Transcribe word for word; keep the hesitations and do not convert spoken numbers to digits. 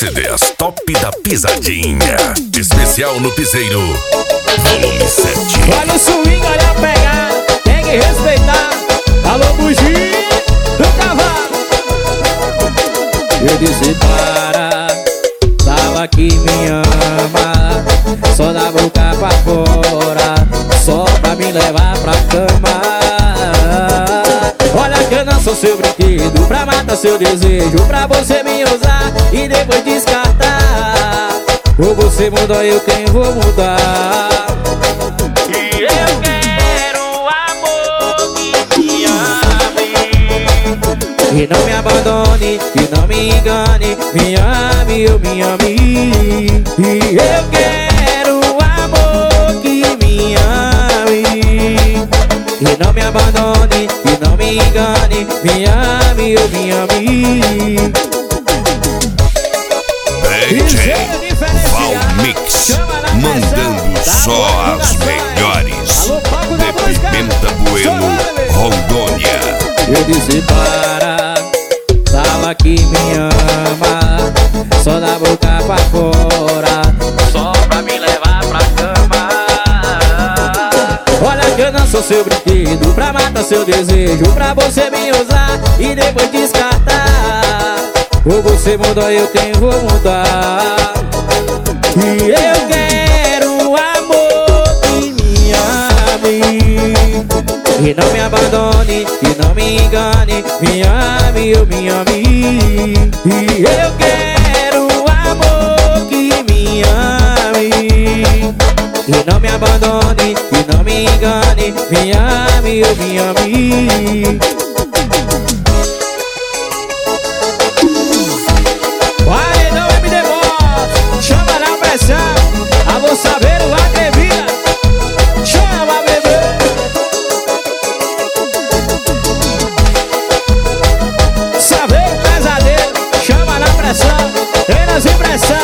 C Ds Top da Pisadinha. Especial no Piseiro, volume sete. Olha o swing, olha a pegada, tem que respeitar. Alô, bugio do cavalo. Eu disse para, fala que me ama, só da boca pra fora, só pra me levar pra cama. Olha que eu não sou seu brinquedo, pra matar seu desejo, pra você me usar e depois descartar. Ou você mudou, eu quem vou mudar. E eu quero um amor que me ame, e não me abandone, e não me engane. Me ame, eu me ame. E eu quero um amor que me ame, e não me abandone, e não me engane. Me ame, eu me ame. D J Valmix, mandando só as melhores. De Pimenta Bueno, Rondônia. Eu disse para, fala que me ama, só da boca pra fora, só pra me levar pra cama. Olha que eu não sou seu brinquedo, pra matar seu desejo, pra você me usar e depois descartar. Ou você mudou, eu quem vou mudar. E eu quero um amor que me ame, e não me abandone, e não me engane. Me ame, eu me ame. E eu quero um amor que me ame, e não me abandone, e não me engane. Me ame, eu me ame. Alô, Saveiro, atrevida, chama, bebê. Saveiro, pesadelo, chama na pressão, treinas e pressão.